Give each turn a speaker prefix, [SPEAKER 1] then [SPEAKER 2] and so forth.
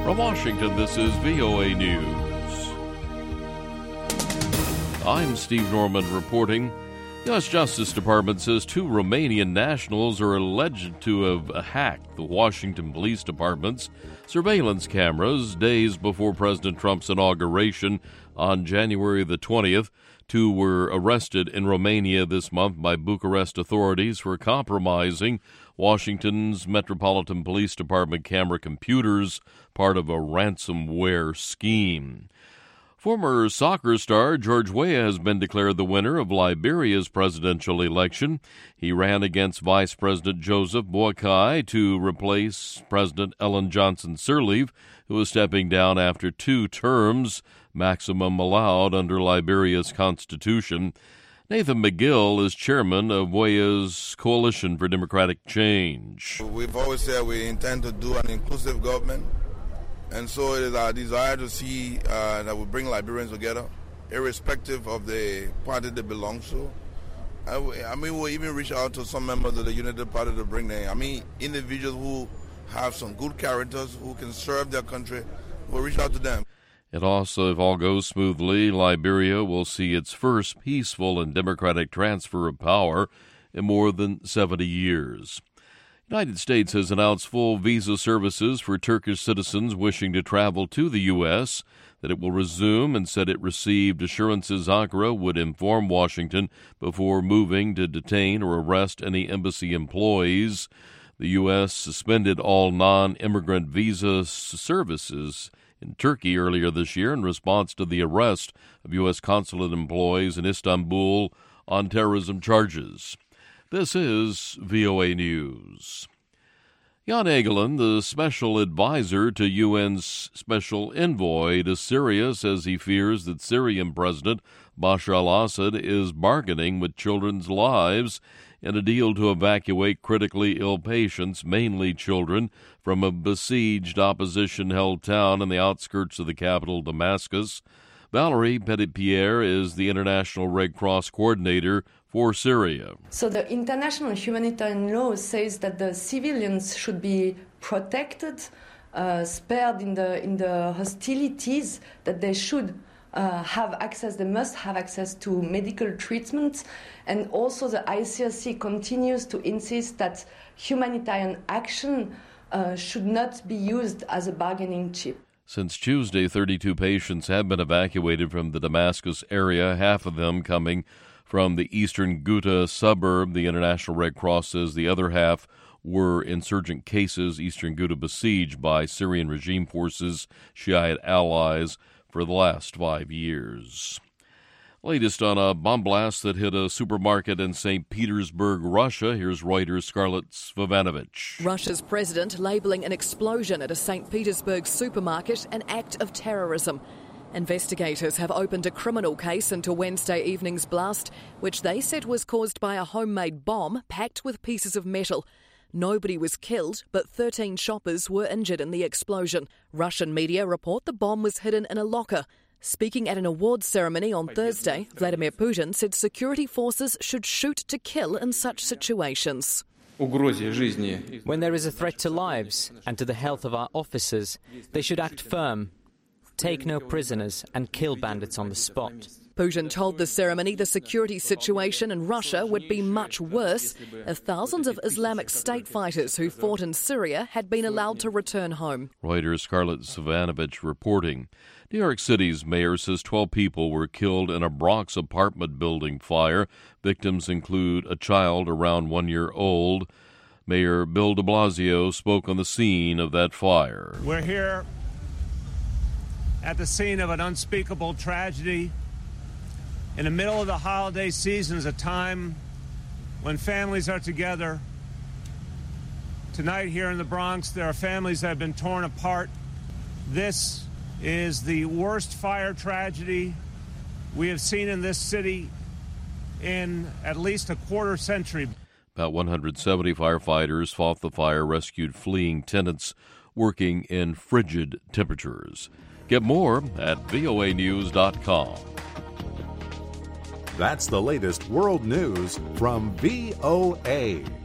[SPEAKER 1] From Washington, this is VOA News. I'm Steve Norman reporting. The U.S. Justice Department says 2 Romanian nationals are alleged to have hacked the Washington Police Department's surveillance cameras days before President Trump's inauguration on January the 20th. 2 were arrested in Romania this month by Bucharest authorities for compromising Washington's Metropolitan Police Department camera computers, part of a ransomware scheme. Former soccer star George Weah has been declared the winner of Liberia's presidential election. He ran against Vice President Joseph Boakai to replace President Ellen Johnson Sirleaf, who is stepping down after 2 terms, maximum allowed under Liberia's constitution. Nathan McGill is chairman of Weah's Coalition for Democratic Change.
[SPEAKER 2] We've always said we intend to do an inclusive government. And so it is our desire to see that we bring Liberians together, irrespective of the party they belong to. We'll even reach out to some members of the Unity Party to bring them. Individuals who have some good characters, who can serve their country, we'll reach out to them.
[SPEAKER 1] And also, if all goes smoothly, Liberia will see its first peaceful and democratic transfer of power in more than 70 years. The United States has announced full visa services for Turkish citizens wishing to travel to the U.S., that it will resume, and said it received assurances Ankara would inform Washington before moving to detain or arrest any embassy employees. The U.S. suspended all non-immigrant visa services in Turkey earlier this year in response to the arrest of U.S. consulate employees in Istanbul on terrorism charges. This is VOA News. Jan Egeland, the special advisor to UN's special envoy to Syria, says he fears that Syrian President Bashar al-Assad is bargaining with children's lives in a deal to evacuate critically ill patients, mainly children, from a besieged opposition-held town in the outskirts of the capital, Damascus. Valerie Petitpierre is the International Red Cross coordinator for Syria.
[SPEAKER 3] So the international humanitarian law says that the civilians should be protected, spared in the hostilities, that they should they must have access to medical treatment, and also the ICRC continues to insist that humanitarian action should not be used as a bargaining chip.
[SPEAKER 1] Since Tuesday, 32 patients have been evacuated from the Damascus area, half of them coming from the eastern Ghouta suburb. The International Red Cross says the other half were insurgent cases, eastern Ghouta besieged by Syrian regime forces, Shiite allies, for the last 5 years. Latest on a bomb blast that hit a supermarket in St. Petersburg, Russia. Here's Reuters' Scarlett Svavanovich.
[SPEAKER 4] Russia's president labeling an explosion at a St. Petersburg supermarket an act of terrorism. Investigators have opened a criminal case into Wednesday evening's blast, which they said was caused by a homemade bomb packed with pieces of metal. Nobody was killed, but 13 shoppers were injured in the explosion. Russian media report the bomb was hidden in a locker. Speaking at an awards ceremony on Thursday, Vladimir Putin said security forces should shoot to kill in such situations.
[SPEAKER 5] When there is a threat to lives and to the health of our officers, they should act firm, take no prisoners, and kill bandits on the spot.
[SPEAKER 4] Putin told the ceremony the security situation in Russia would be much worse if thousands of Islamic State fighters who fought in Syria had been allowed to return home.
[SPEAKER 1] Reuters' Scarlett Svavanovich reporting. New York City's mayor says 12 people were killed in a Bronx apartment building fire. Victims include a child around 1 year old. Mayor Bill de Blasio spoke on the scene of that fire.
[SPEAKER 6] We're here at the scene of an unspeakable tragedy. In the middle of the holiday season is a time when families are together. Tonight here in the Bronx, there are families that have been torn apart. This is the worst fire tragedy we have seen in this city in at least a quarter century.
[SPEAKER 1] About 170 firefighters fought the fire, rescued fleeing tenants working in frigid temperatures. Get more at voanews.com.
[SPEAKER 7] That's the latest world news from VOA.